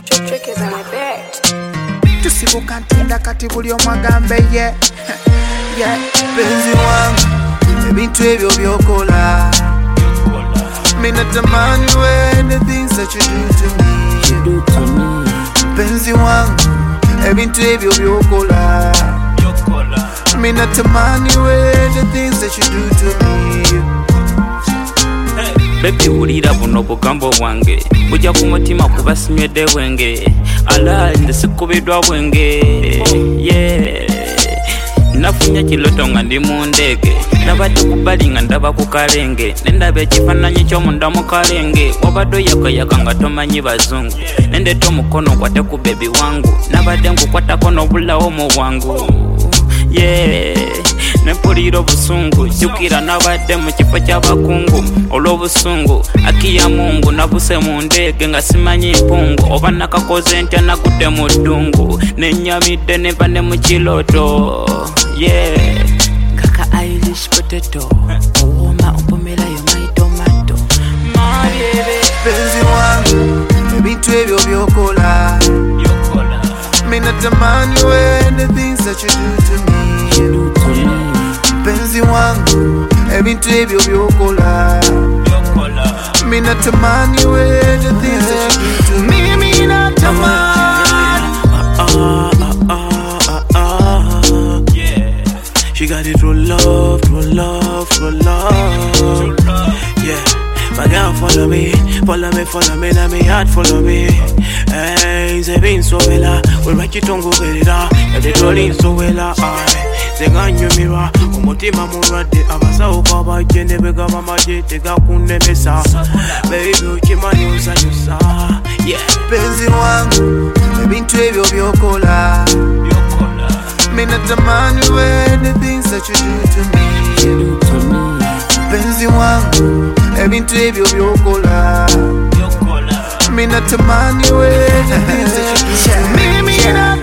Trick is on my bed. Tusibuka ntunda kati buli omwagambe ye penzi wangu ebintu ebyo byokola mina tamani when the things that you do to me penzi wangu ebintu ebyo byokola mina tamani when the things that you do to me. Baby ulira buno bugambo bwange bujja ku mutima kuba sinywedde bwenge ala ndisikubidwa bwenge nafunya kiloto nga ndi mu ndege nabadde ku bbali nga ndaba ku kalenge nendaba ekifaananyi ky'omunda mu kalenge wabadde oyakayaka nga tomanyi bazungu nendeeta omukono okwate ku bebi wangu nabadde nkukwatako n'obulawo mu bwangu nepulira obusungu jjukira nabadde mu kifo ky'abakungu olw'obusungu akiya mungu nabuse mu ndege nga simanyi mpungu oba nakakoze ntya nagudde mu ddungu nenyamidde neva ne mu kiloto kaka Irish potato owoma ompomerayo my tomato penzi wangu ebintu ebyo byokola mina tamani when the things that you do to me penzi wangu ebintu ebyo byokola mina tamani when the things that you do to me mina tamani She got it, true love, true love, true love. Yeah, my girl follow me, now me heart follow me. Hey, ze been so well, we make it on go better. Yeah, they rolling so well, ze ganyo mira, umutima murade, abasa ukaba jende bega mama jete gakunde mesa. Baby ukimani usanyusa, yeah. Penzi wangu, ebintu ebyo byokola. Mina tamani when the things that you do to me penzi wangu ebintu ebyo byokola mina tamani when the things that you do to me mina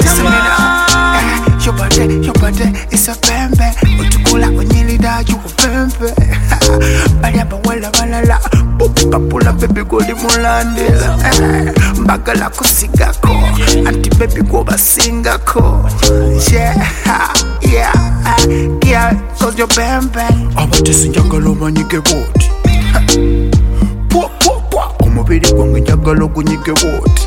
tamani your body is a pembe utukula onyilida chukupembe bali abawala balala papula baby goli mulandela mbagala kusigako anti baby go basingako yeah cause you're bang abatesi njagala omanyike boti omubiri gwange njagala ogunyike boti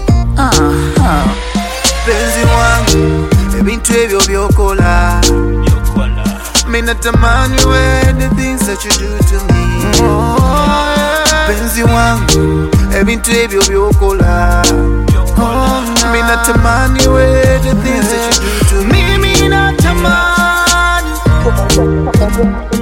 penzi wangu ebintu ebyo byokola mina tamani when the things that you do to me penzi wangu ebintu ebyo byokola mina tamani when the things that you do to me mina tamani